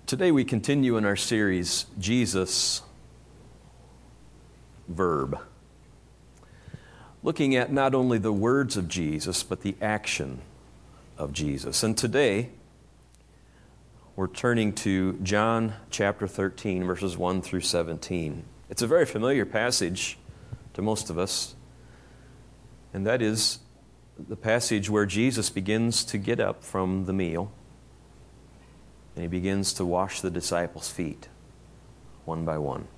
Today we continue in our series, Jesus, Verb. Looking at not only the words of Jesus, but the action of Jesus. And today, we're turning to John chapter 13, verses 1 through 17. It's a very familiar passage to most of us, and that is the passage where Jesus begins to get up from the meal, and he begins to wash the disciples' feet, one by one.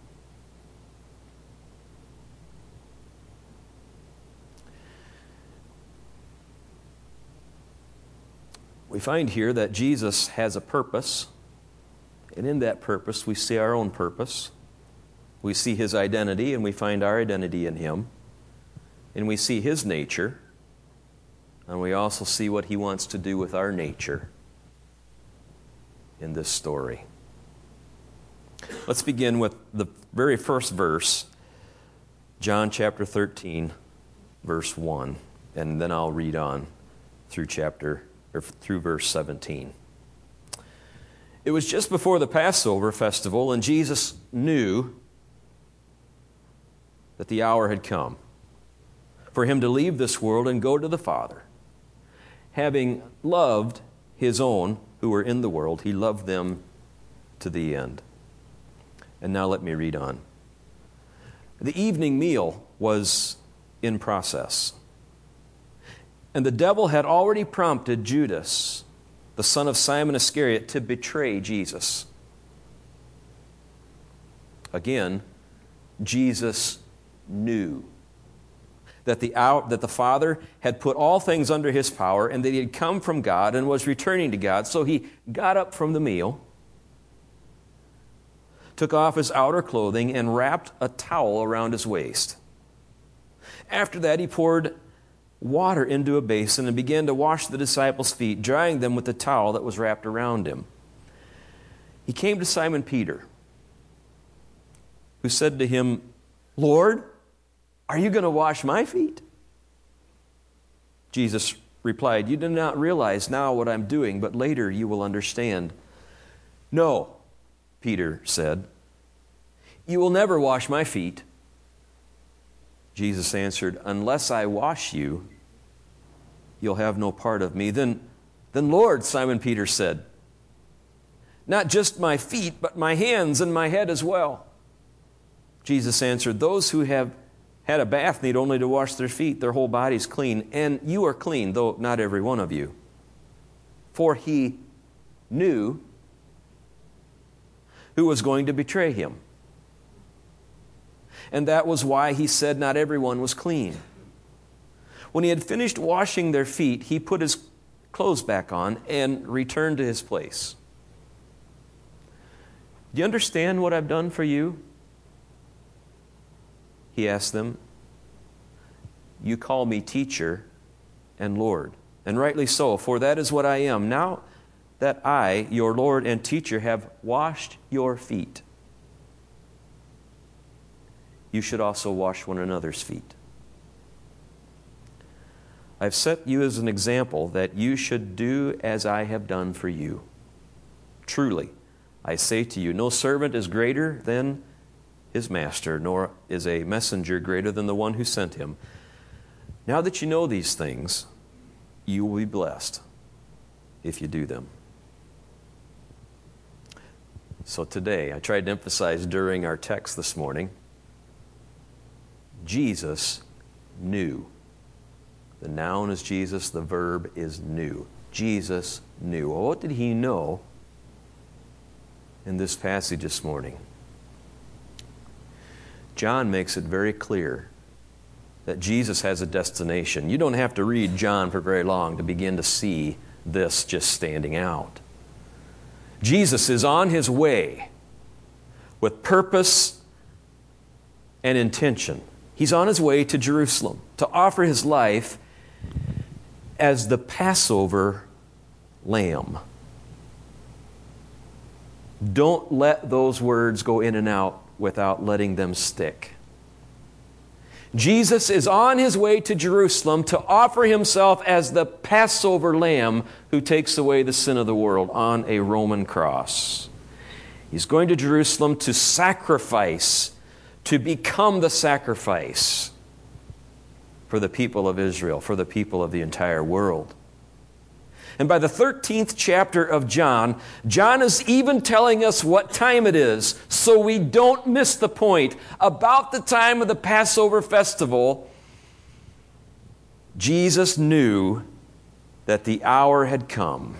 We find here that Jesus has a purpose, and in that purpose we see our own purpose. We see His identity, and we find our identity in Him. And we see His nature, and we also see what He wants to do with our nature in this story. Let's begin with the very first verse, John chapter 13, verse 1, and then I'll read on through verse 17. It was just before the Passover festival, and Jesus knew that the hour had come for Him to leave this world and go to the Father. Having loved His own who were in the world, He loved them to the end. And now let me read on. The evening meal was in process, and the devil had already prompted Judas, the son of Simon Iscariot, to betray Jesus. Again, Jesus knew that the Father had put all things under His power, and that He had come from God and was returning to God. So He got up from the meal, took off His outer clothing, and wrapped a towel around His waist. After that, He poured water into a basin and began to wash the disciples' feet, drying them with the towel that was wrapped around Him. He came to Simon Peter, who said to Him, "Lord, are you going to wash my feet?" Jesus replied, "You do not realize now what I'm doing, but later you will understand." "No," Peter said, "you will never wash my feet." Jesus answered, "Unless I wash you, you'll have no part of me." Then Lord," Simon Peter said, "not just my feet, but my hands and my head as well." Jesus answered, "Those who have had a bath need only to wash their feet. Their whole body's clean. And you are clean, though not every one of you." For He knew who was going to betray Him. And that was why He said not everyone was clean. When He had finished washing their feet, He put His clothes back on and returned to His place. "Do you understand what I've done for you?" He asked them. "You call me teacher and Lord, and rightly so, for that is what I am. Now that I, your Lord and teacher, have washed your feet, you should also wash one another's feet. I've set you as an example that you should do as I have done for you. Truly, I say to you, no servant is greater than his master, nor is a messenger greater than the one who sent him. Now that you know these things, you will be blessed if you do them." So today, I tried to emphasize during our text this morning, Jesus knew. The noun is Jesus, the verb is knew. Jesus knew. Well, what did He know in this passage this morning? John makes it very clear that Jesus has a destination. You don't have to read John for very long to begin to see this just standing out. Jesus is on His way with purpose and intention. He's on His way to Jerusalem to offer His life as the Passover lamb. Don't let those words go in and out without letting them stick. Jesus is on His way to Jerusalem to offer Himself as the Passover lamb who takes away the sin of the world on a Roman cross. He's going to Jerusalem to sacrifice, to become the sacrifice for the people of Israel, for the people of the entire world. And by the 13th chapter of John, John is even telling us what time it is, so we don't miss the point. About the time of the Passover festival, Jesus knew that the hour had come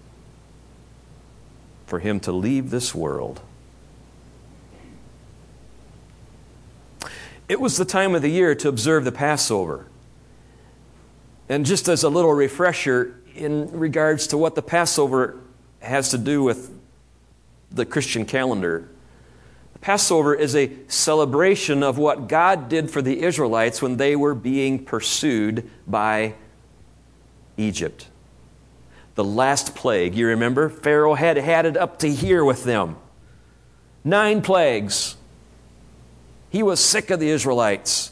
for him to leave this world. It was the time of the year to observe the Passover. And just as a little refresher in regards to what the Passover has to do with the Christian calendar, the Passover is a celebration of what God did for the Israelites when they were being pursued by Egypt. The last plague, you remember? Pharaoh had it up to here with them. 9 plagues. He was sick of the Israelites.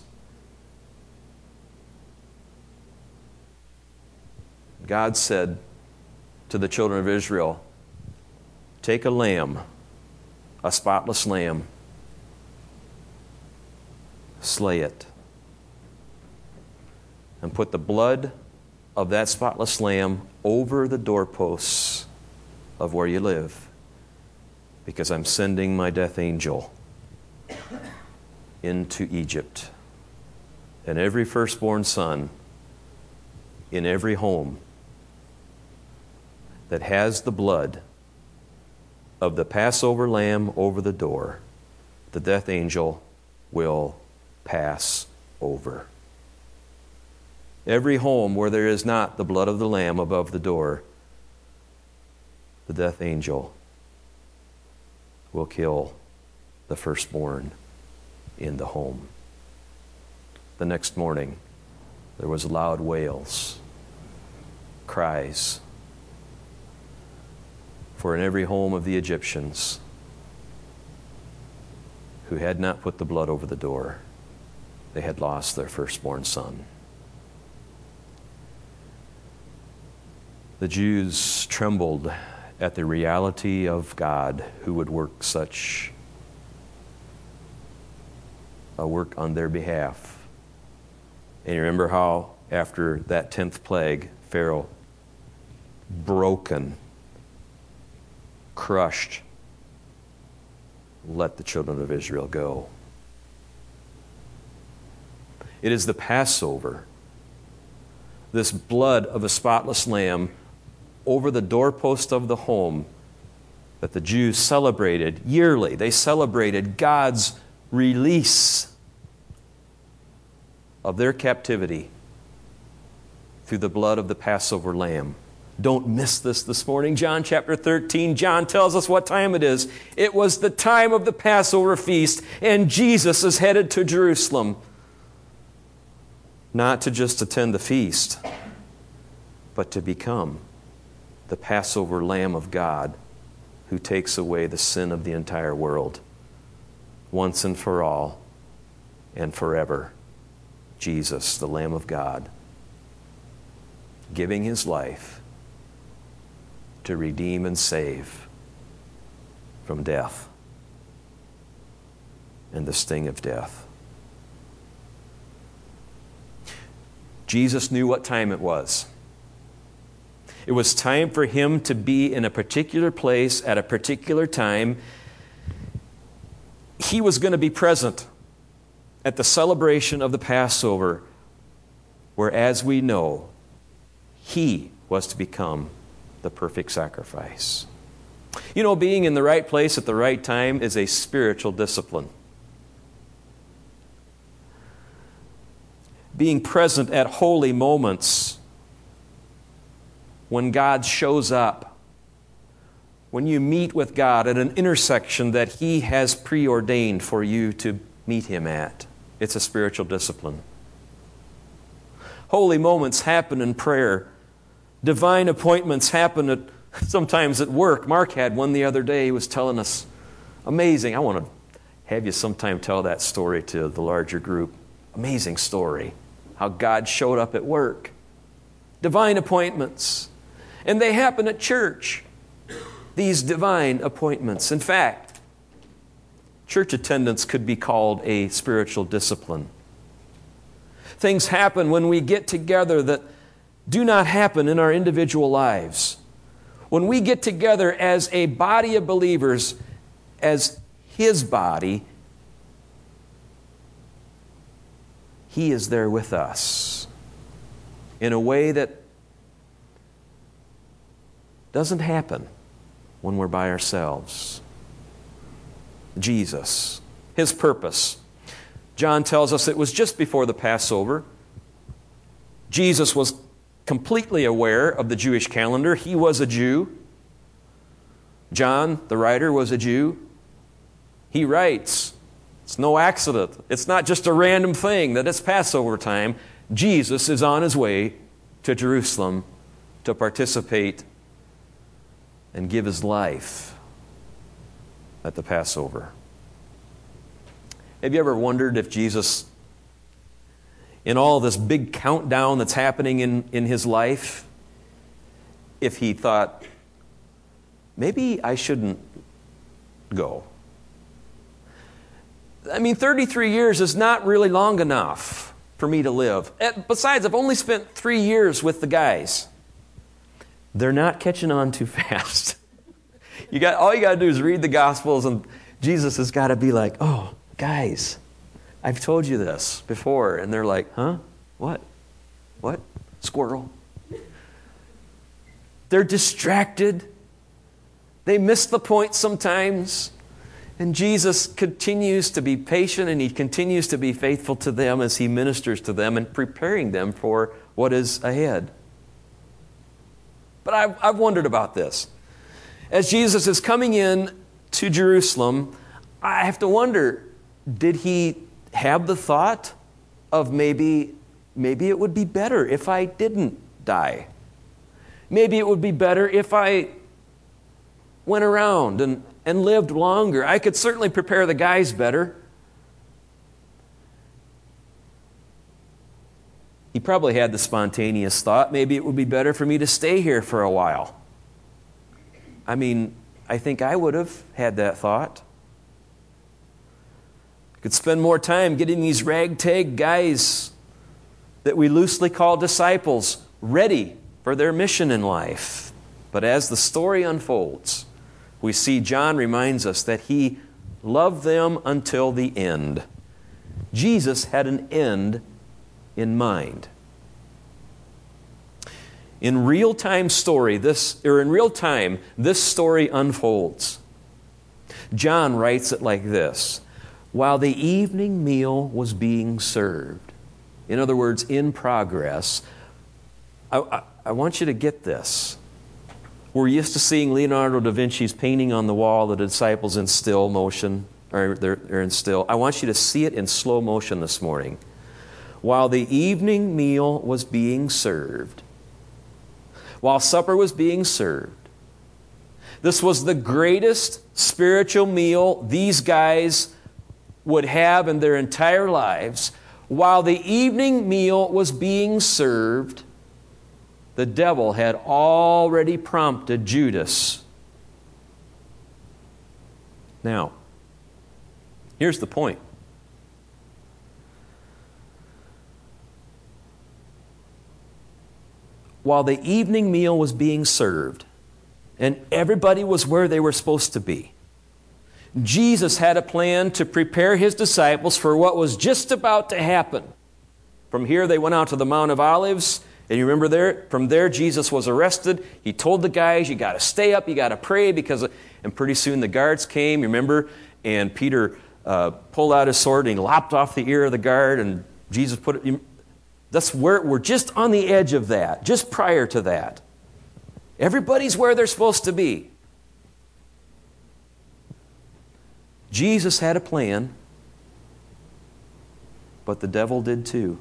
God said to the children of Israel, take a lamb, a spotless lamb, slay it, and put the blood of that spotless lamb over the doorposts of where you live, because I'm sending my death angel into Egypt. And every firstborn son in every home that has the blood of the Passover lamb over the door, the death angel will pass over. Every home where there is not the blood of the lamb above the door, the death angel will kill the firstborn in the home. The next morning, there was loud wails, cries. For in every home of the Egyptians who had not put the blood over the door, they had lost their firstborn son. The Jews trembled at the reality of God who would work such a work on their behalf. And you remember how after that 10th plague, Pharaoh, broken, crushed, let the children of Israel go. It is the Passover, this blood of a spotless lamb over the doorpost of the home, that the Jews celebrated yearly. They celebrated God's release of their captivity through the blood of the Passover lamb. Don't miss this morning. John chapter 13, John tells us what time it is. It was the time of the Passover feast, and Jesus is headed to Jerusalem. Not to just attend the feast, but to become the Passover Lamb of God who takes away the sin of the entire world. Once and for all and forever. Jesus, the Lamb of God, giving his life to redeem and save from death and the sting of death. Jesus knew what time it was. It was time for him to be in a particular place at a particular time. He was going to be present at the celebration of the Passover, where, as we know, he was to become the perfect sacrifice. You know, being in the right place at the right time is a spiritual discipline. Being present at holy moments, when God shows up, when you meet with God at an intersection that he has preordained for you to meet him at, it's a spiritual discipline. Holy moments happen in prayer. Divine appointments happen sometimes at work. Mark had one the other day. He was telling us, amazing. I want to have you sometime tell that story to the larger group. Amazing story. How God showed up at work. Divine appointments. And they happen at church. These divine appointments. In fact, Church attendance could be called a spiritual discipline. Things happen when we get together that do not happen in our individual lives. When we get together as a body of believers, as His body, He is there with us in a way that doesn't happen when we're by ourselves. Jesus, His purpose. John tells us it was just before the Passover. Jesus was completely aware of the Jewish calendar. He was a Jew. John, the writer, was a Jew. He writes, it's no accident. It's not just a random thing that it's Passover time. Jesus is on His way to Jerusalem to participate and give His life at the Passover. Have you ever wondered if Jesus, in all this big countdown that's happening in His life, if He thought, maybe I shouldn't go? I mean, 33 years is not really long enough for me to live. Besides, I've only spent 3 years with the guys. They're not catching on too fast. All you got to do is read the Gospels, and Jesus has got to be like, oh, guys, I've told you this before. And they're like, huh? What? What? Squirrel. They're distracted. They miss the point sometimes. And Jesus continues to be patient, and He continues to be faithful to them as He ministers to them and preparing them for what is ahead. But I've wondered about this. As Jesus is coming in to Jerusalem, I have to wonder, did He have the thought of maybe it would be better if I didn't die? Maybe it would be better if I went around and lived longer. I could certainly prepare the guys better. He probably had the spontaneous thought, maybe it would be better for me to stay here for a while. I mean, I think I would have had that thought. I could spend more time getting these ragtag guys that we loosely call disciples ready for their mission in life. But as the story unfolds, we see John reminds us that He loved them until the end. Jesus had an end in mind. In real time, this story unfolds. John writes it like this: while the evening meal was being served, in other words, in progress. I want you to get this. We're used to seeing Leonardo da Vinci's painting on the wall, the disciples in still motion, or they're in still. I want you to see it in slow motion this morning. While the evening meal was being served, while supper was being served, this was the greatest spiritual meal these guys would have in their entire lives. While the evening meal was being served, the devil had already prompted Judas. Now, here's the point. While the evening meal was being served, and everybody was where they were supposed to be, Jesus had a plan to prepare His disciples for what was just about to happen. From here, they went out to the Mount of Olives. And you remember from there, Jesus was arrested. He told the guys, you got to stay up, you got to pray, and pretty soon the guards came, you remember, and Peter pulled out his sword and he lopped off the ear of the guard, and Jesus put it. That's where we're just on the edge of that, just prior to that. Everybody's where they're supposed to be. Jesus had a plan, but the devil did too.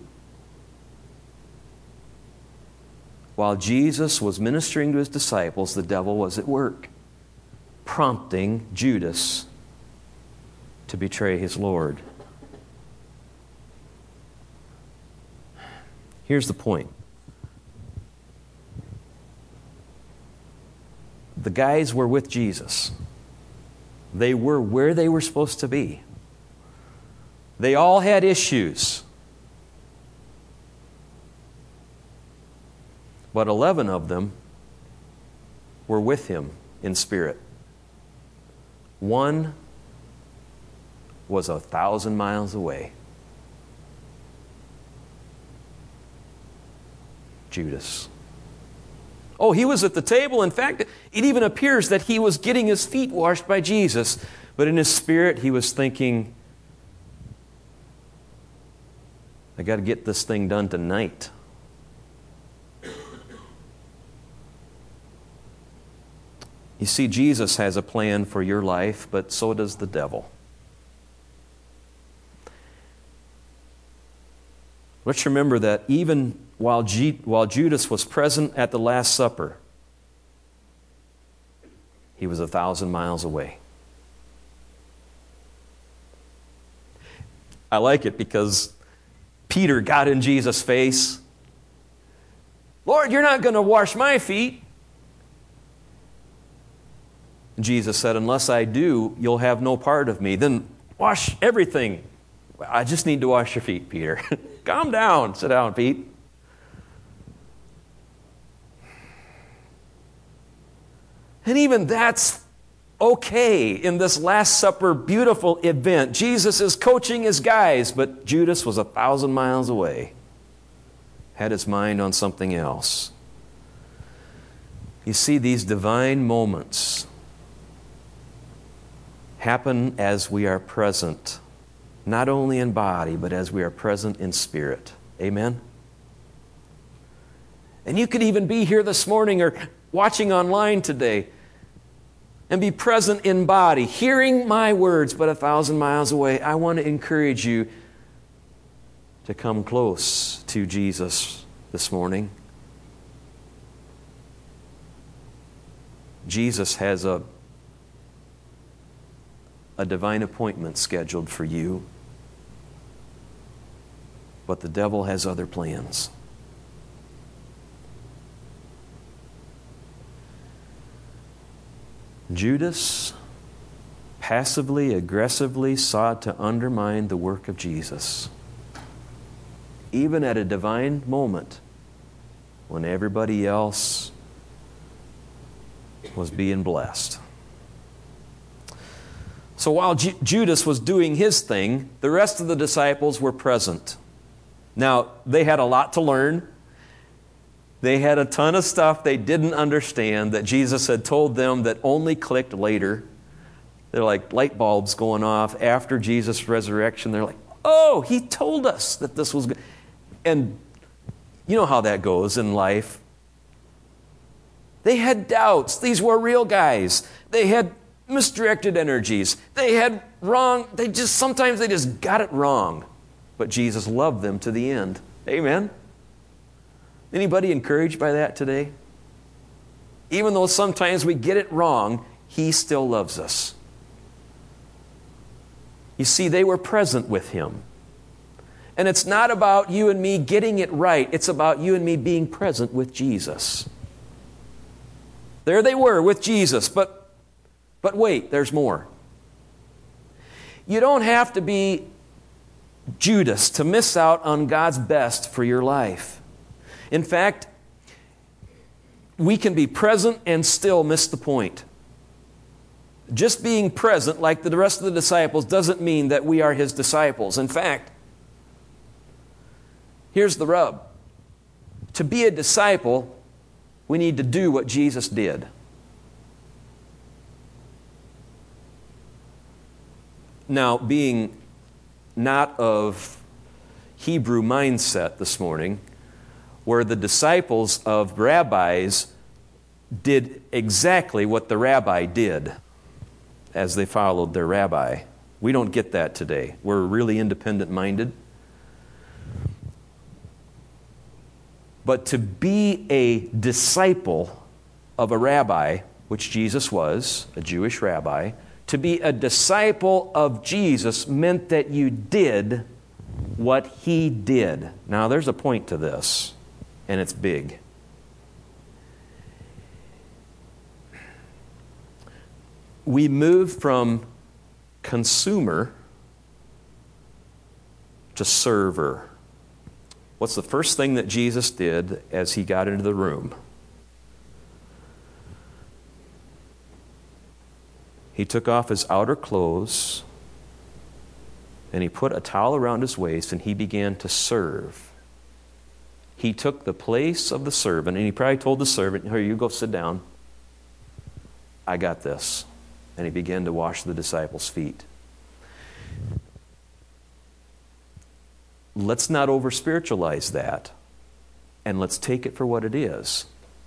While Jesus was ministering to His disciples, the devil was at work, prompting Judas to betray his Lord. Here's the point. The guys were with Jesus. They were where they were supposed to be. They all had issues. But 11 of them were with him in spirit. One was 1,000 miles away. Judas. Oh, he was at the table. In fact, it even appears that he was getting his feet washed by Jesus. But in his spirit, he was thinking, I got to get this thing done tonight. You see, Jesus has a plan for your life, but so does the devil. Let's remember that even while Judas was present at the Last Supper, he was 1,000 miles away. I like it because Peter got in Jesus' face. Lord, you're not going to wash my feet. Jesus said, unless I do, you'll have no part of me. Then wash everything. I just need to wash your feet, Peter. Calm down. Sit down, Pete. And even that's okay in this Last Supper beautiful event. Jesus is coaching his guys, but Judas was 1,000 miles away. Had his mind on something else. You see, these divine moments happen as we are present, not only in body, but as we are present in spirit. Amen? And you could even be here this morning or watching online today and be present in body, hearing my words, but 1,000 miles away. I want to encourage you to come close to Jesus this morning. Jesus has a divine appointment scheduled for you, but the devil has other plans. Judas passively, aggressively sought to undermine the work of Jesus, even at a divine moment when everybody else was being blessed. So while Judas was doing his thing, the rest of the disciples were present. Now, they had a lot to learn. They had a ton of stuff they didn't understand that Jesus had told them that only clicked later. They're like light bulbs going off after Jesus' resurrection. They're like, oh, he told us that this was good. And you know how that goes in life. They had doubts. These were real guys. They had misdirected energies. They had wrong. Sometimes they just got it wrong. But Jesus loved them to the end. Amen. Anybody encouraged by that today? Even though sometimes we get it wrong, he still loves us. You see, they were present with him. And it's not about you and me getting it right. It's about you and me being present with Jesus. There they were with Jesus, but wait, there's more. You don't have to be Judas to miss out on God's best for your life. In fact, we can be present and still miss the point. Just being present, like the rest of the disciples, doesn't mean that we are his disciples. In fact, here's the rub. To be a disciple, we need to do what Jesus did. Now, being not of Hebrew mindset this morning, where the disciples of rabbis did exactly what the rabbi did as they followed their rabbi. We don't get that today. We're really independent-minded. But to be a disciple of a rabbi, which Jesus was, a Jewish rabbi, to be a disciple of Jesus meant that you did what he did. Now, there's a point to this, and it's big. we move from consumer to server. What's the first thing that Jesus did as he got into the room? He took off his outer clothes and he put a towel around his waist and he began to serve. He took the place of the servant and he probably told the servant, "Here, you go sit down. I got this." And he began to wash the disciples' feet. Let's not over-spiritualize that, and let's take it for what it is.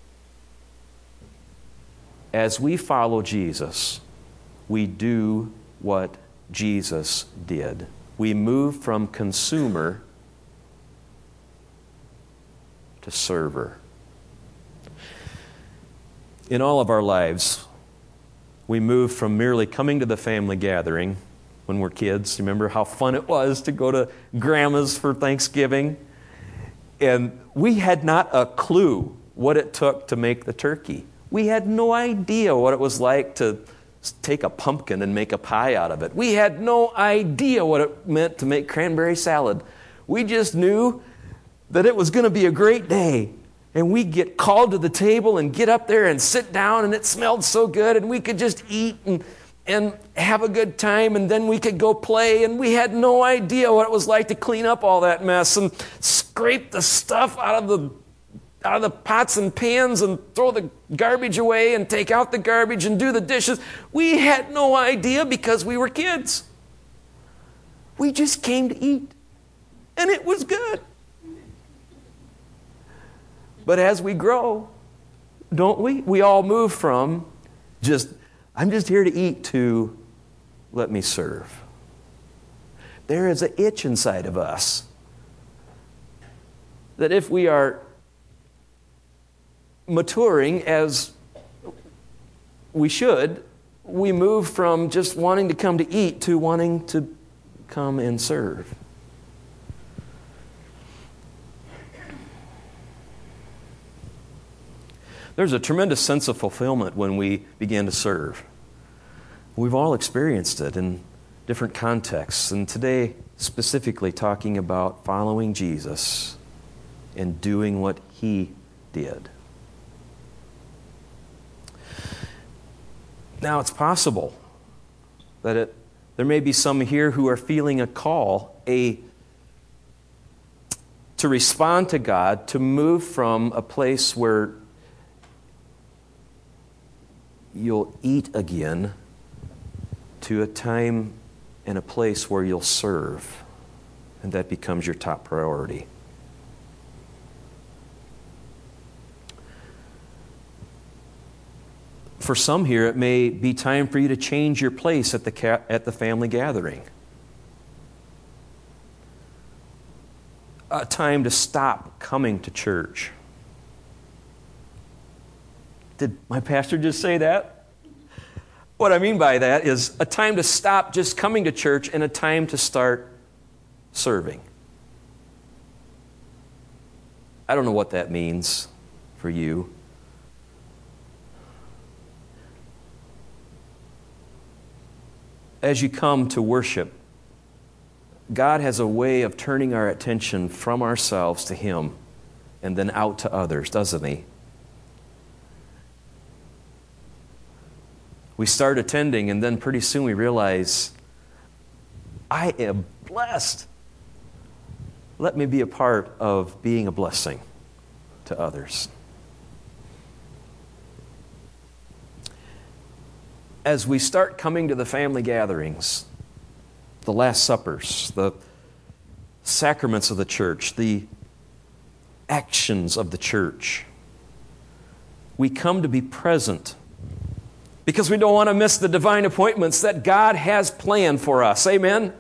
As we follow Jesus, we do what Jesus did. We move from consumer to server. In all of our lives, we move from merely coming to the family gathering when we're kids. Remember how fun it was to go to Grandma's for Thanksgiving? And we had not a clue what it took to make the turkey. We had no idea what it was like to take a pumpkin and make a pie out of it. We had no idea what it meant to make cranberry salad. We just knew that it was going to be a great day. And we'd get called to the table and get up there and sit down, and it smelled so good, and we could just eat and have a good time, and then we could go play, and we had no idea what it was like to clean up all that mess and scrape the stuff out of the pots and pans and throw the garbage away and take out the garbage and do the dishes. We had no idea because we were kids. We just came to eat, and it was good. But as we grow, don't we? We all move from I'm just here to eat to let me serve. There is an itch inside of us that if we are maturing as we should, we move from just wanting to come to eat to wanting to come and serve. There's a tremendous sense of fulfillment when we begin to serve. We've all experienced it in different contexts, and today specifically talking about following Jesus and doing what He did. Now, it's possible that there may be some here who are feeling a call, to respond to God, to move from a place where you'll eat again to a time and a place where you'll serve, and that becomes your top priority. For some here, it may be time for you to change your place at the family gathering. A time to stop coming to church. Did my pastor just say that? What I mean by that is a time to stop just coming to church and a time to start serving. I don't know what that means for you. As you come to worship, God has a way of turning our attention from ourselves to Him and then out to others, doesn't He? We start attending, and then pretty soon we realize, I am blessed. Let me be a part of being a blessing to others. As we start coming to the family gatherings, the Last Suppers, the sacraments of the church, the actions of the church, we come to be present because we don't want to miss the divine appointments that God has planned for us. Amen?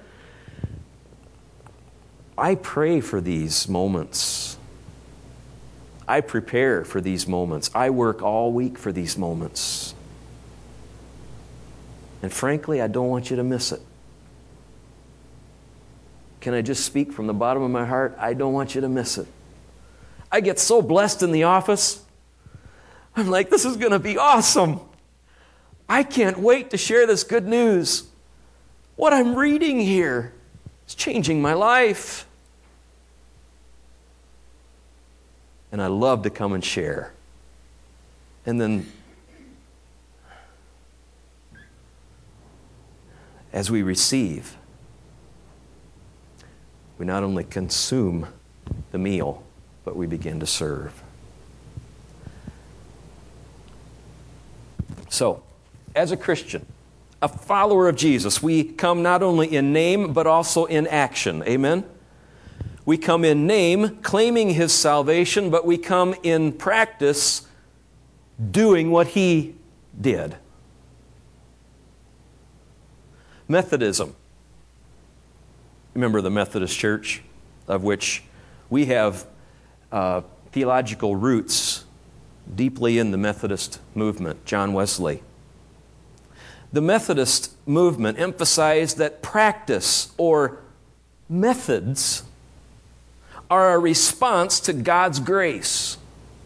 I pray for these moments. I prepare for these moments. I work all week for these moments. And frankly, I don't want you to miss it. Can I just speak from the bottom of my heart? I don't want you to miss it. I get so blessed in the office. I'm like, this is going to be awesome. I can't wait to share this good news. What I'm reading here is changing my life. And I love to come and share. And then, as we receive, we not only consume the meal, but we begin to serve. So, as a Christian, a follower of Jesus, we come not only in name, but also in action. Amen? We come in name, claiming His salvation, but we come in practice, doing what He did. Methodism. Remember the Methodist Church, of which we have theological roots deeply in the Methodist movement, John Wesley. The Methodist movement emphasized that practice or methods are a response to God's grace.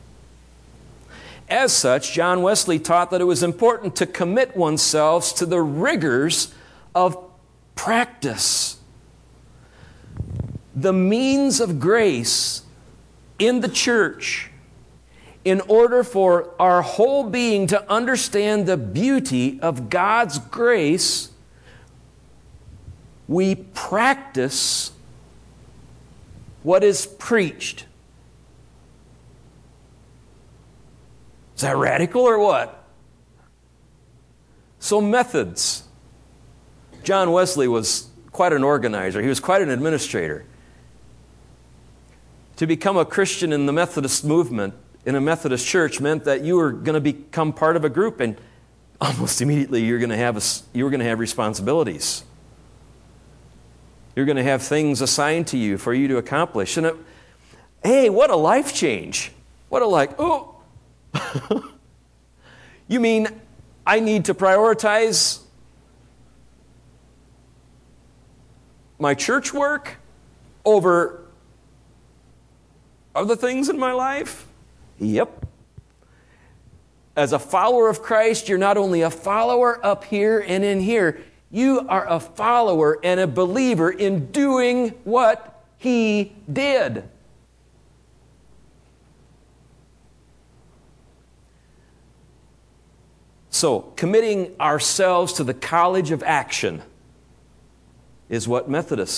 As such, John Wesley taught that it was important to commit oneself to the rigors of practice. The means of grace in the church, in order for our whole being to understand the beauty of God's grace, we practice what is preached. Is that radical or what? So methods. John Wesley was quite an organizer. He was quite an administrator. To become a Christian in the Methodist movement, in a Methodist church, meant that you were going to become part of a group, and almost immediately you were going to have responsibilities. You're going to have things assigned to you for you to accomplish. And hey, what a life change. What a oh. You mean I need to prioritize my church work over other things in my life? Yep. As a follower of Christ, you're not only a follower up here and in here, you are a follower and a believer in doing what He did. So, committing ourselves to the college of action is what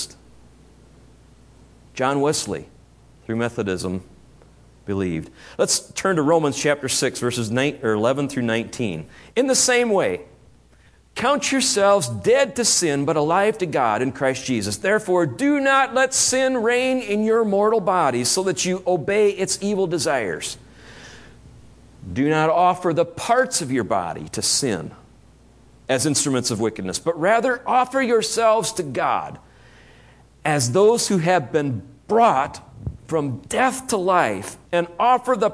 John Wesley, through Methodism, believed. Let's turn to Romans chapter 6, verses 11 through 19. In the same way, count yourselves dead to sin, but alive to God in Christ Jesus. Therefore, do not let sin reign in your mortal bodies, so that you obey its evil desires. Do not offer the parts of your body to sin as instruments of wickedness, but rather offer yourselves to God as those who have been brought from death to life, and offer the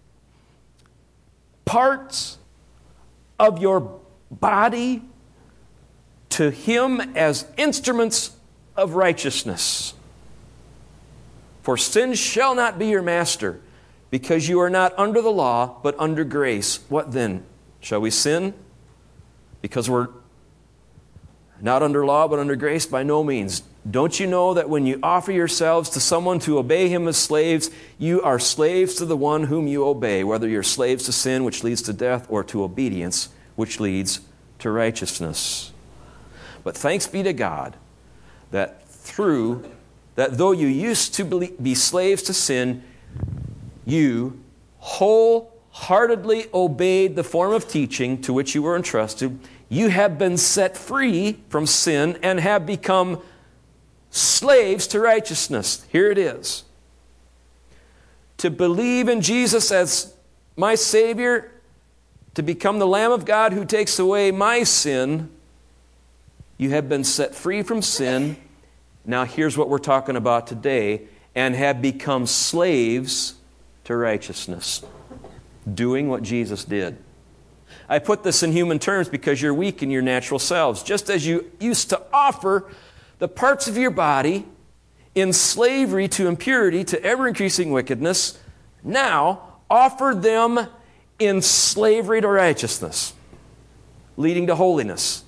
parts of your body to Him as instruments of righteousness. For sin shall not be your master, because you are not under the law, but under grace. What then? Shall we sin because we're not under law, but under grace? By no means. Don't you know that when you offer yourselves to someone to obey him as slaves, you are slaves to the one whom you obey, whether you're slaves to sin, which leads to death, or to obedience, which leads to righteousness? But thanks be to God that though you used to be slaves to sin, you wholeheartedly obeyed the form of teaching to which you were entrusted. You have been set free from sin and have become slaves to righteousness. Here it is. To believe in Jesus as my Savior, to become the Lamb of God who takes away my sin, you have been set free from sin. Now here's what we're talking about today, and have become slaves to righteousness, doing what Jesus did. I put this in human terms because you're weak in your natural selves. Just as you used to offer the parts of your body in slavery to impurity, to ever-increasing wickedness, now offer them in slavery to righteousness. leading to holiness.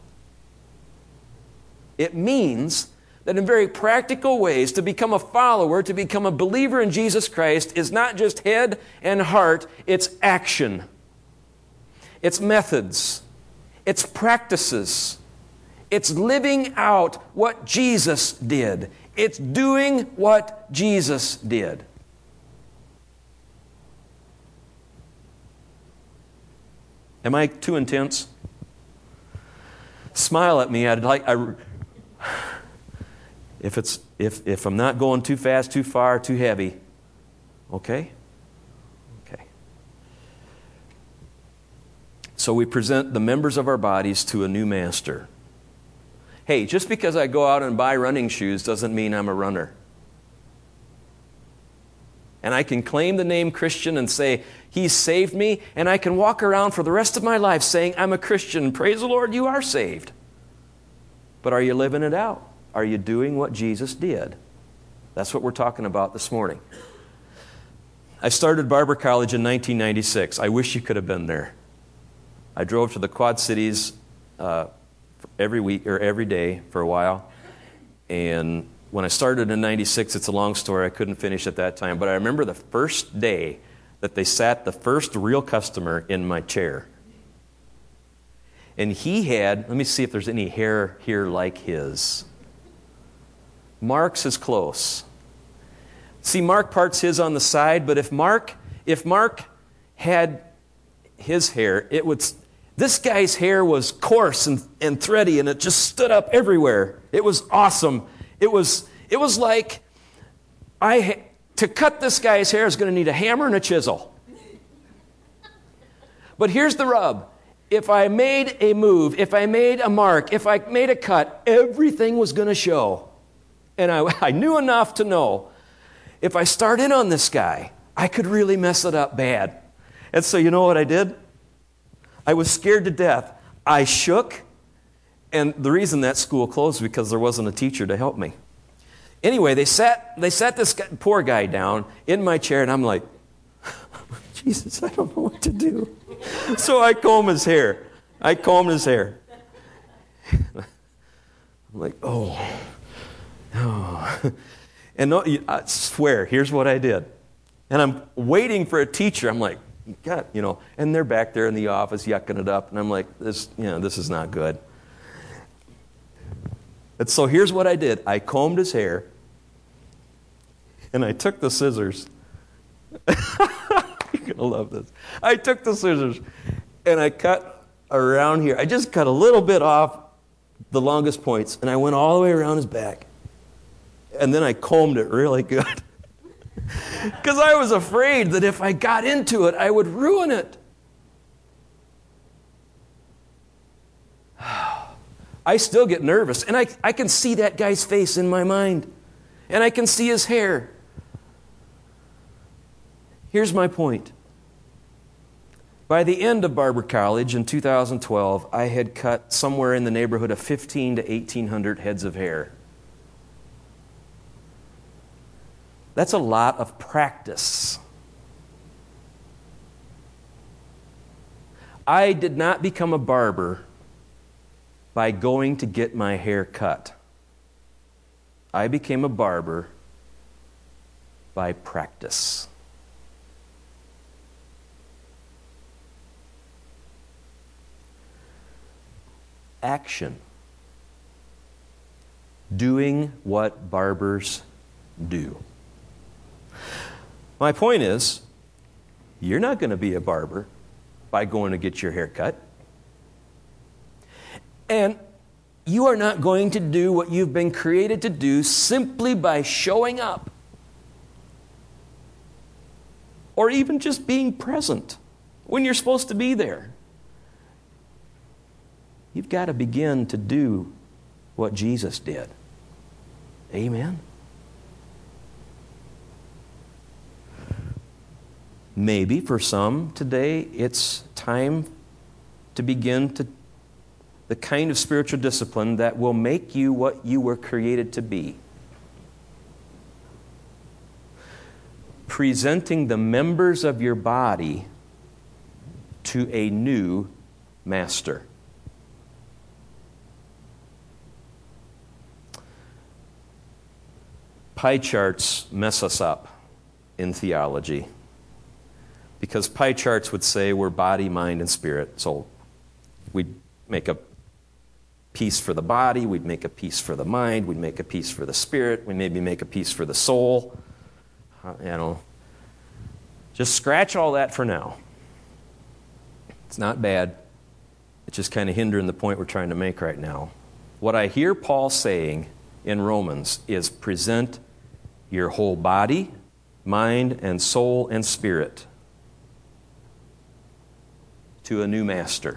It means that in very practical ways, to become a follower, to become a believer in Jesus Christ is not just head and heart, it's action. It's methods. It's practices. It's living out what Jesus did. It's doing what Jesus did. Am I too intense? Smile at me. If I'm not going too fast, too far, too heavy. Okay? Okay. So we present the members of our bodies to a new master. Hey, just because I go out and buy running shoes doesn't mean I'm a runner. And I can claim the name Christian and say, He saved me, and I can walk around for the rest of my life saying, I'm a Christian. Praise the Lord, you are saved. But are you living it out? Are you doing what Jesus did? That's what we're talking about this morning. I started Barber College in 1996. I wish you could have been there. I drove to the Quad Cities every week or every day for a while. And when I started in 96, it's a long story. I couldn't finish at that time. But I remember the first day that they sat the first real customer in my chair. And he had, let me see if there's any hair here like his. Mark's is close. See, Mark parts his on the side, but if Mark had his hair, this guy's hair was coarse and thready, and it just stood up everywhere. It was awesome. It was like to cut this guy's hair is going to need a hammer and a chisel. But here's the rub. If I made a move, if I made a mark, if I made a cut, everything was going to show. And I knew enough to know if I start in on this guy, I could really mess it up bad. And so you know what I did? I was scared to death. I shook, and the reason that school closed was because there wasn't a teacher to help me. Anyway, they sat this poor guy down in my chair, and I'm like, Jesus, I don't know what to do. So I comb his hair. I'm like, oh. And no, I swear, here's what I did. And I'm waiting for a teacher. I'm like, God, and they're back there in the office yucking it up. And I'm like, this is not good. And so here's what I did. I combed his hair, and I took the scissors. You're going to love this. I took the scissors, and I cut around here. I just cut a little bit off the longest points, and I went all the way around his back. And then I combed it really good. Because I was afraid that if I got into it, I would ruin it. I still get nervous. And I can see that guy's face in my mind. And I can see his hair. Here's my point. By the end of Barber College in 2012, I had cut somewhere in the neighborhood of 1,500 to 1,800 heads of hair. That's a lot of practice. I did not become a barber by going to get my hair cut. I became a barber by practice. Action. Doing what barbers do. My point is, you're not going to be a barber by going to get your hair cut. And you are not going to do what you've been created to do simply by showing up. Or even just being present when you're supposed to be there. You've got to begin to do what Jesus did. Amen? Maybe for some today, it's time to begin the kind of spiritual discipline that will make you what you were created to be. Presenting the members of your body to a new master. pie charts mess us up in theology, because pie charts would say we're body, mind, and spirit. So we'd make a piece for the body, we'd make a piece for the mind, we'd make a piece for the spirit, we'd maybe make a piece for the soul. Just scratch all that for now. It's not bad. It's just kind of hindering the point we're trying to make right now. What I hear Paul saying in Romans is present your whole body, mind, and soul and spirit to a new master.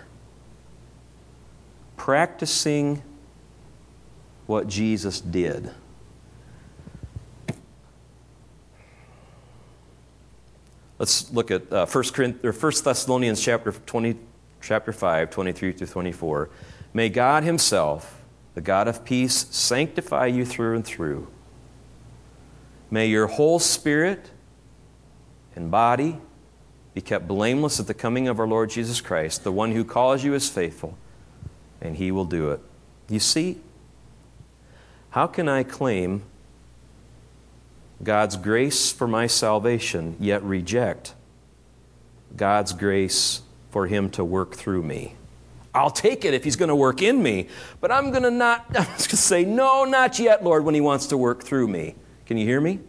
Practicing what Jesus did. Let's look at 1 Thessalonians chapter 5, 23 through 24. May God himself, the God of peace, sanctify you through and through. May your whole spirit and body be kept blameless at the coming of our Lord Jesus Christ. The one who calls you is faithful, and he will do it. You see, how can I claim God's grace for my salvation, yet reject God's grace for him to work through me? I'll take it if he's going to work in me, but I'm going to say, no, not yet, Lord, when he wants to work through me. Can you hear me?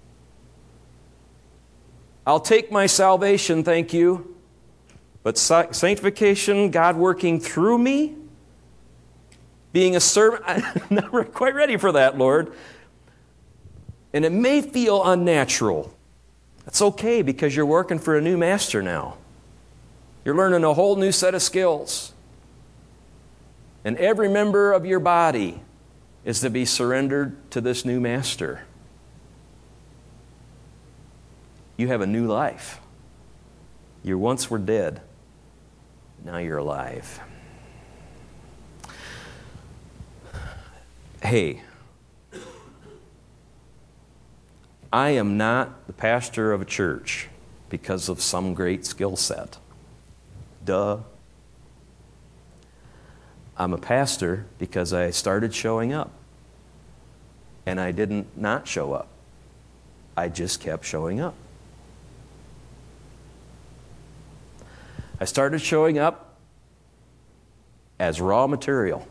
I'll take my salvation, thank you, but sanctification, God working through me, being a servant, I'm not quite ready for that, Lord. And it may feel unnatural. That's okay, because you're working for a new master now. You're learning a whole new set of skills. And every member of your body is to be surrendered to this new master. You have a new life. You once were dead. Now you're alive. Hey, I am not the pastor of a church because of some great skill set. Duh. I'm a pastor because I started showing up. And I didn't not show up. I just kept showing up. I started showing up as raw material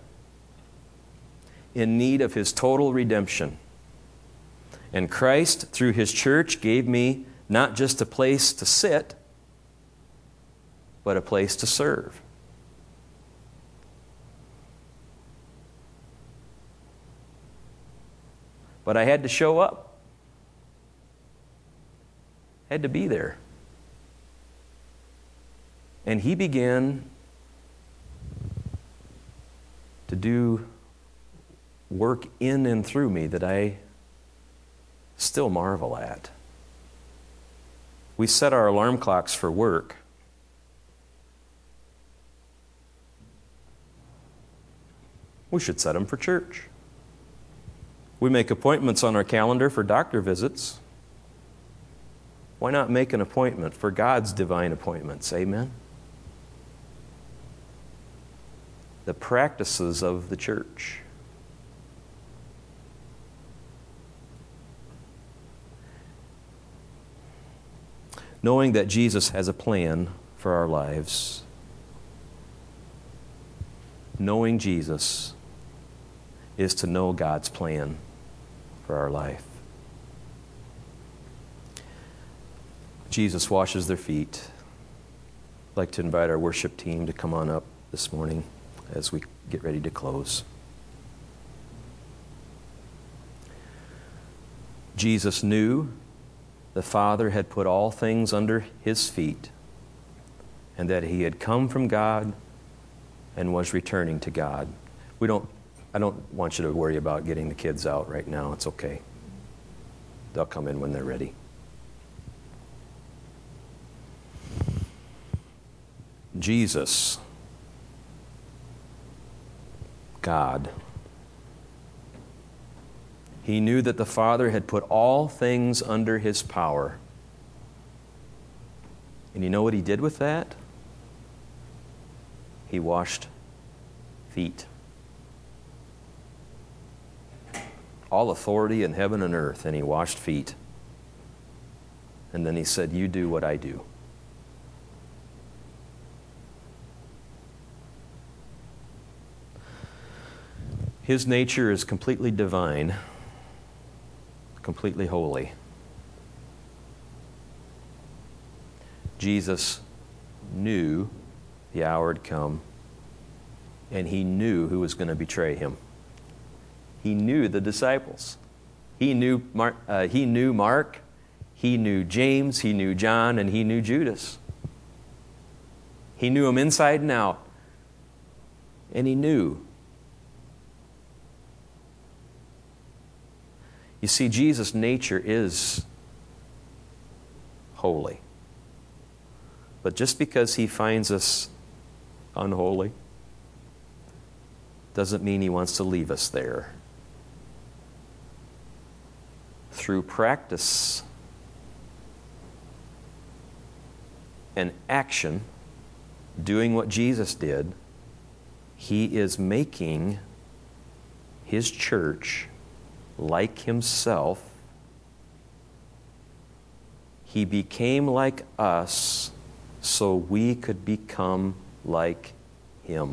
in need of his total redemption. And Christ, through his church, gave me not just a place to sit, but a place to serve. But I had to show up. I had to be there. And he began to do work in and through me that I still marvel at. We set our alarm clocks for work. We should set them for church. We make appointments on our calendar for doctor visits. Why not make an appointment for God's divine appointments? Amen? The practices of the church. Knowing that Jesus has a plan for our lives. Knowing Jesus is to know God's plan for our life. Jesus washes their feet. I'd like to invite our worship team to come on up this morning as we get ready to close. Jesus knew the Father had put all things under his feet, and that he had come from God and was returning to God. I don't want you to worry about getting the kids out right now. It's okay. They'll come in when they're ready. Jesus, God, he knew that the Father had put all things under his power. And you know what he did with that? He washed feet. all authority in heaven and earth, and he washed feet. And then he said, you do what I do. His nature is completely divine, completely holy. Jesus knew the hour had come, and he knew who was going to betray him. He knew the disciples. He knew Mark, he knew James, he knew John, and he knew Judas. He knew them inside and out. And he knew. You see, Jesus' nature is holy. But just because he finds us unholy doesn't mean he wants to leave us there. Through practice and action, doing what Jesus did, he is making his church like himself. He became like us so we could become like him.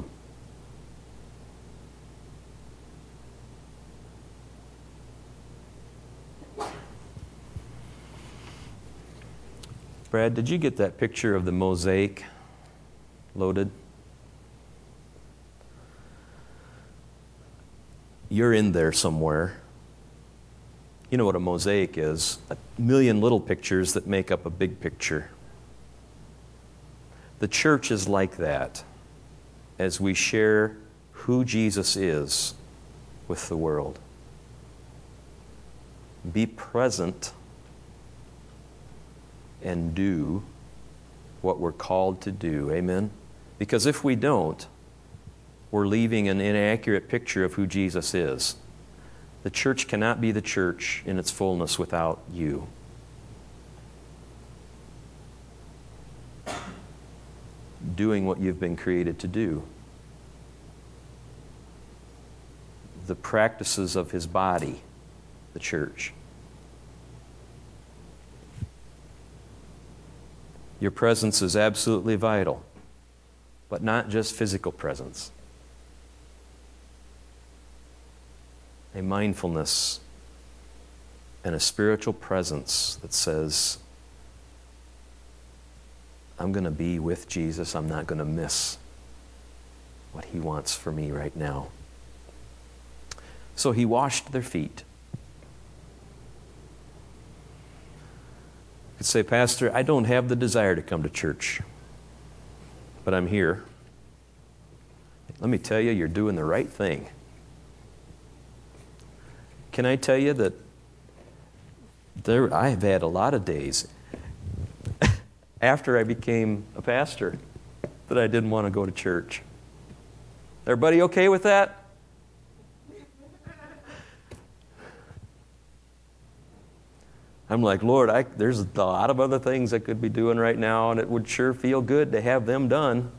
Brad, did you get that picture of the mosaic loaded? You're in there somewhere. You know what a mosaic is? A million little pictures that make up a big picture. The church is like that as we share who Jesus is with the world. Be present and do what we're called to do. Amen? Because if we don't, we're leaving an inaccurate picture of who Jesus is. The church cannot be the church in its fullness without you. Doing what you've been created to do. The practices of his body, the church. Your presence is absolutely vital, but not just physical presence. A mindfulness and a spiritual presence that says, I'm going to be with Jesus. I'm not going to miss what he wants for me right now. So he washed their feet. You could say, Pastor, I don't have the desire to come to church, but I'm here. Let me tell you, you're doing the right thing. Can I tell you that I have had a lot of days after I became a pastor that I didn't want to go to church. Everybody okay with that? I'm like, Lord, there's a lot of other things I could be doing right now, and it would sure feel good to have them done.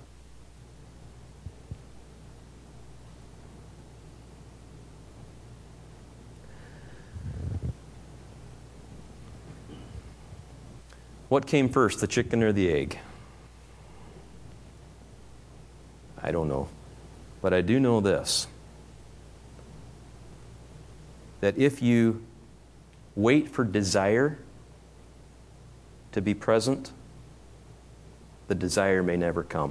What came first, the chicken or the egg? I don't know. But I do know this, that if you wait for desire to be present, the desire may never come.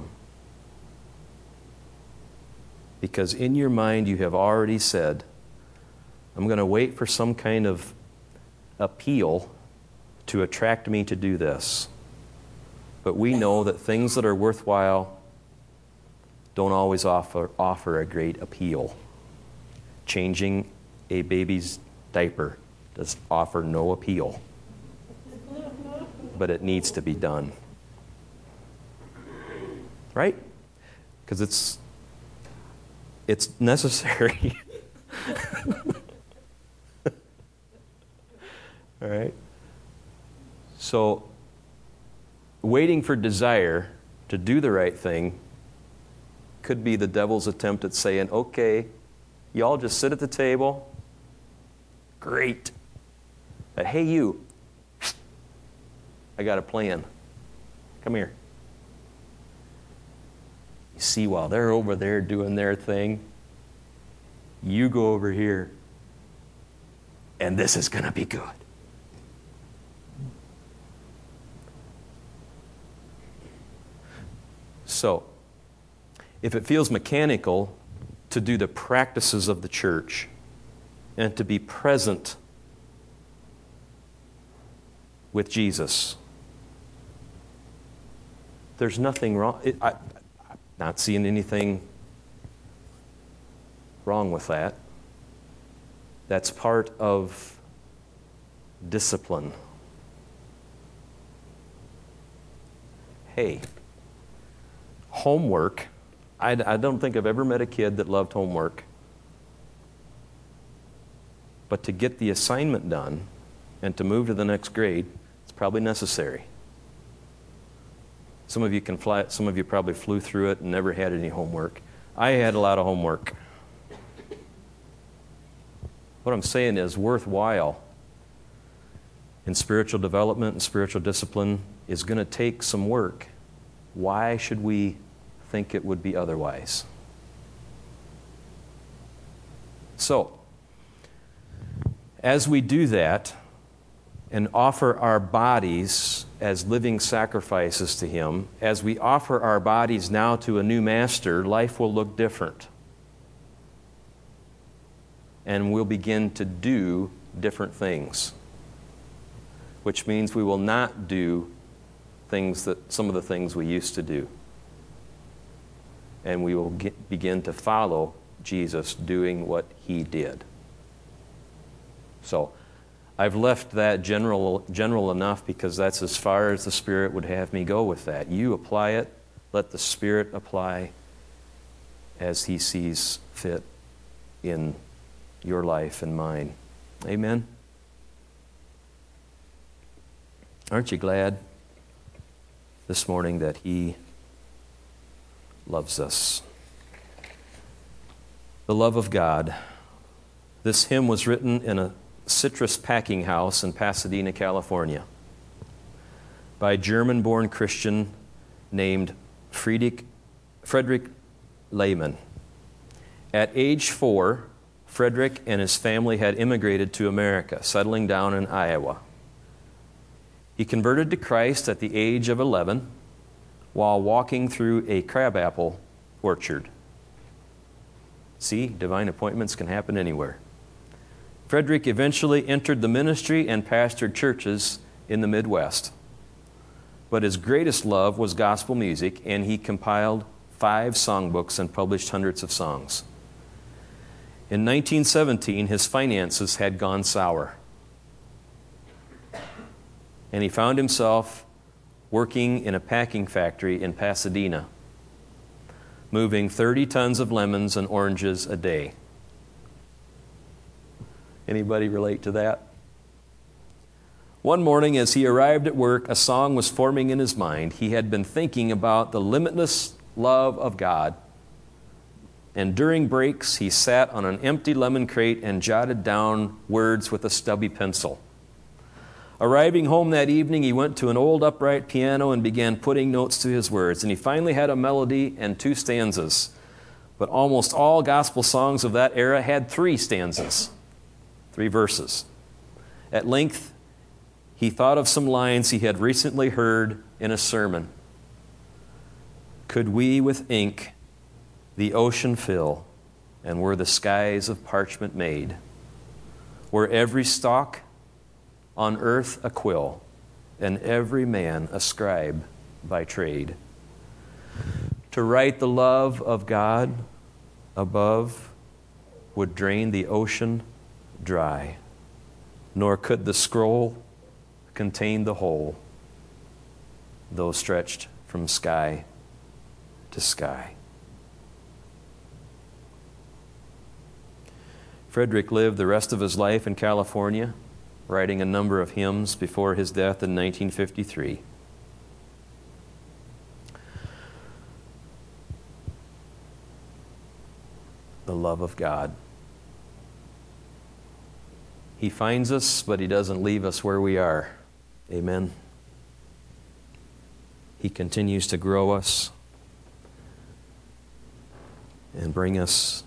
Because in your mind you have already said, I'm going to wait for some kind of appeal to attract me to do this. But we know that things that are worthwhile don't always offer a great appeal. Changing a baby's diaper does offer no appeal. But it needs to be done. Right? Because it's necessary. All right? So, waiting for desire to do the right thing could be the devil's attempt at saying, okay, you all just sit at the table, Great. But hey, you, I got a plan. Come here. You see, while they're over there doing their thing, you go over here, and this is going to be good. So, if it feels mechanical to do the practices of the church and to be present with Jesus, there's nothing wrong. I'm not seeing anything wrong with that. That's part of discipline. Hey, homework, I don't think I've ever met a kid that loved homework. But to get the assignment done and to move to the next grade, it's probably necessary. Some of you can fly, some of you probably flew through it and never had any homework. I had a lot of homework. What I'm saying is worthwhile in spiritual development and spiritual discipline is going to take some work. Why should we think it would be otherwise? So, as we do that and offer our bodies as living sacrifices to Him, as we offer our bodies now to a new master, life will look different. And we'll begin to do different things, which means we will not do some of the things we used to do. And we will begin to follow Jesus doing what He did. So, I've left that general enough because that's as far as the Spirit would have me go with that. You apply it, let the Spirit apply as He sees fit in your life and mine. Amen? Aren't you glad this morning that He loves us? The love of God. This hymn was written in a citrus packing house in Pasadena, California, by a German-born Christian named Friedrich Lehmann. At age 4, Frederick and his family had immigrated to America, settling down in Iowa. He converted to Christ at the age of 11 while walking through a crabapple orchard. See, divine appointments can happen anywhere. Frederick eventually entered the ministry and pastored churches in the Midwest. But his greatest love was gospel music, and he compiled 5 songbooks and published hundreds of songs. In 1917, his finances had gone sour, and he found himself working in a packing factory in Pasadena, moving 30 tons of lemons and oranges a day. Anybody relate to that? One morning as he arrived at work, a song was forming in his mind. He had been thinking about the limitless love of God. And during breaks, he sat on an empty lemon crate and jotted down words with a stubby pencil. Arriving home that evening, he went to an old upright piano and began putting notes to his words. And he finally had a melody and 2 stanzas. But almost all gospel songs of that era had 3 stanzas. 3 verses. At length, he thought of some lines he had recently heard in a sermon. Could we with ink the ocean fill, and were the skies of parchment made? Were every stalk on earth a quill, and every man a scribe by trade? To write the love of God above would drain the ocean dry, nor could the scroll contain the whole, though stretched from sky to sky. Frederick lived the rest of his life in California, writing a number of hymns before his death in 1953. The love of God. He finds us, but He doesn't leave us where we are. Amen. He continues to grow us and bring us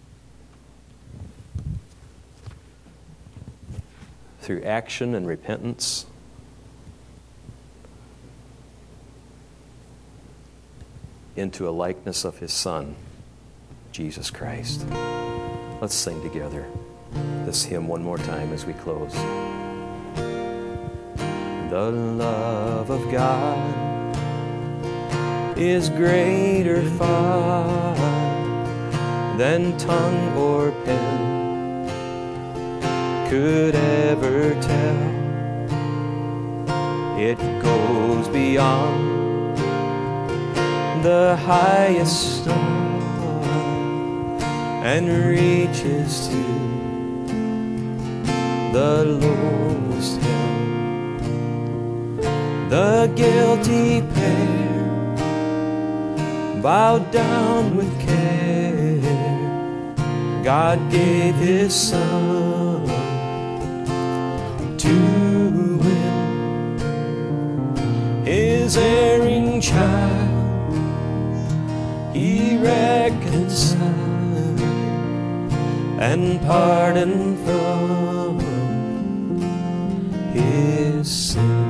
through action and repentance into a likeness of His Son, Jesus Christ. Let's sing together this hymn one more time as we close. The love of God is greater far than tongue or pen could ever tell. It goes beyond the highest star and reaches to the lowest hell. The guilty pair bowed down with care. God gave His Son to win His erring child. He reconciled and pardoned from his sin.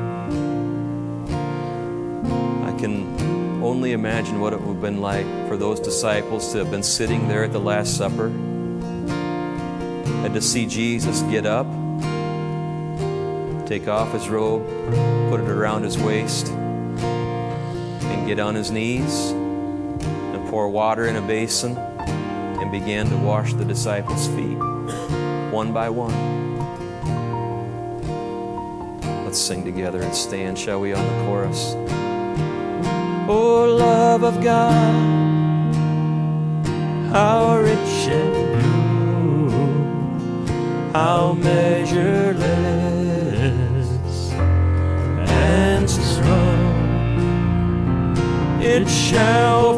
I can only imagine what it would have been like for those disciples to have been sitting there at the Last Supper and to see Jesus get up, take off His robe, put it around His waist, and get on His knees and pour water in a basin and began to wash the disciples' feet one by one. Let's sing together and stand, shall we, on the chorus? Oh, love of God, how rich and pure, how measureless and strong, it shall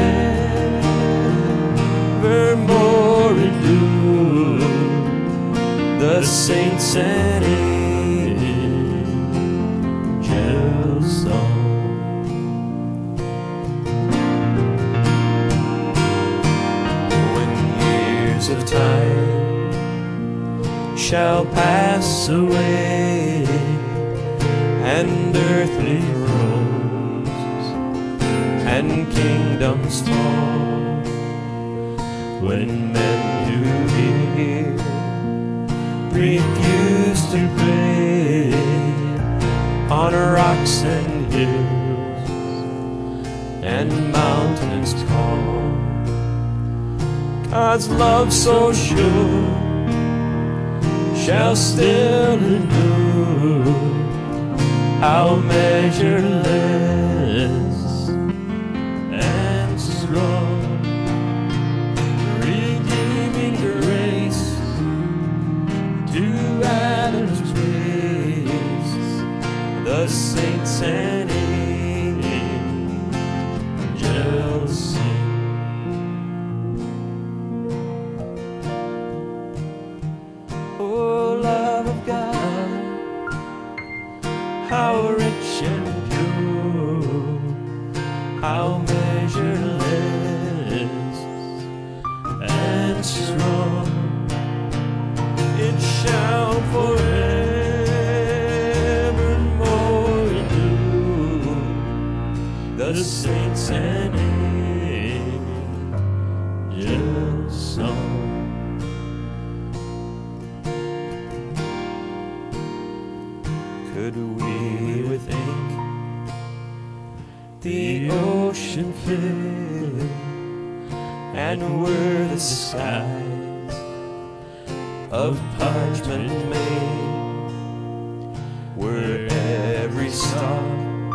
forevermore endure. The saints and angels song. Of time shall pass away and earthly thrones and kingdoms fall, when men who hear refuse to pray on rocks and hills and mountains tall, God's love so sure shall still endure. How measureless and strong, redeeming grace to Adam's race, the saints and angels sing. How rich and pure, how measureless and strong, it shall forevermore endure. The saints and angels song. Could we with ink the ocean fill, and were the skies of parchment made, were every star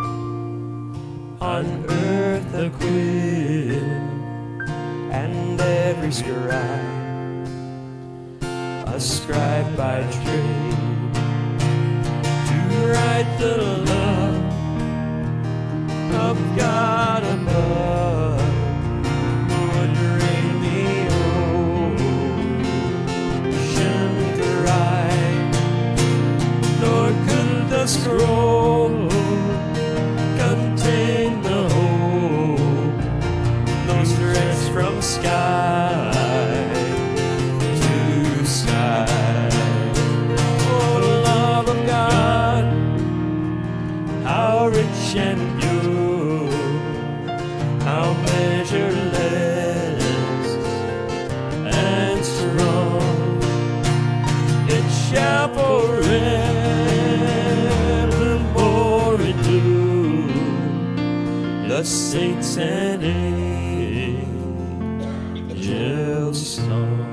on earth a quill, and every scribe a scribe by trade, write the love of God above, would rain the ocean dry forevermore endure. The saints and angels song.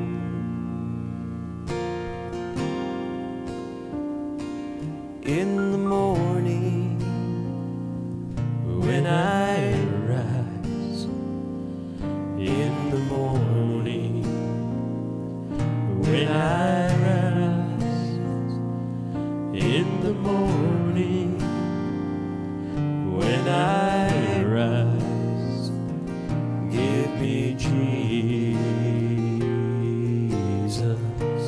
In the morning, when I rise, in the morning, when I rise, in the morning, when I rise, give me Jesus,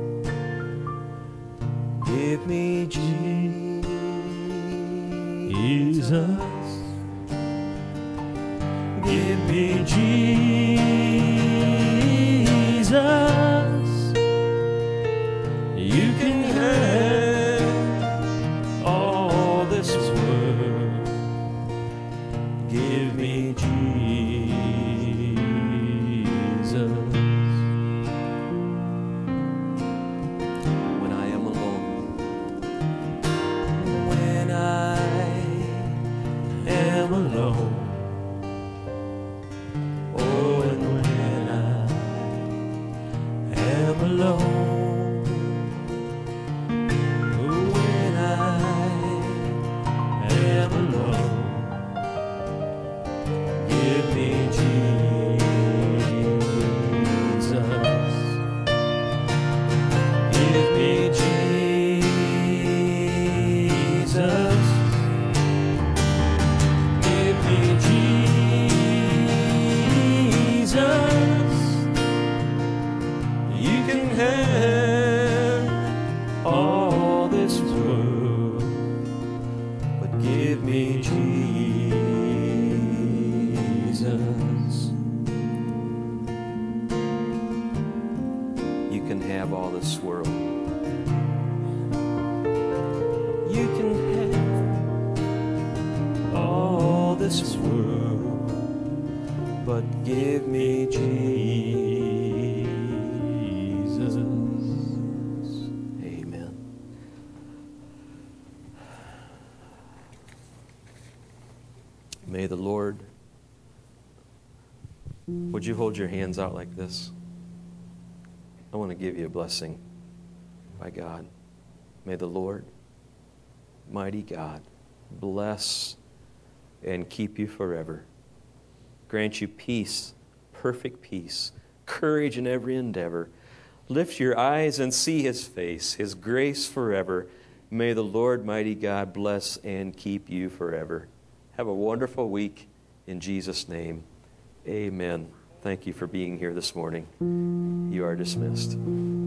give me Jesus. Give me Jesus. You can have all this world. Give me Jesus. When I am alone, When I am alone. Oh, and when I am alone. Oh, when I am alone. Give me Jesus. Give me Jesus. Give me Jesus. You can have all this world, but give me Jesus. you can have all this world. You can have all this world, but give me Jesus. Amen. May the Lord, would you hold your hands out like this? I want to give you a blessing by God. May the Lord, mighty God, bless and keep you forever. Grant you peace, perfect peace, courage in every endeavor. Lift your eyes and see His face, His grace forever. May the Lord, mighty God, bless and keep you forever. Have a wonderful week in Jesus' name. Amen. Thank you for being here this morning. You are dismissed.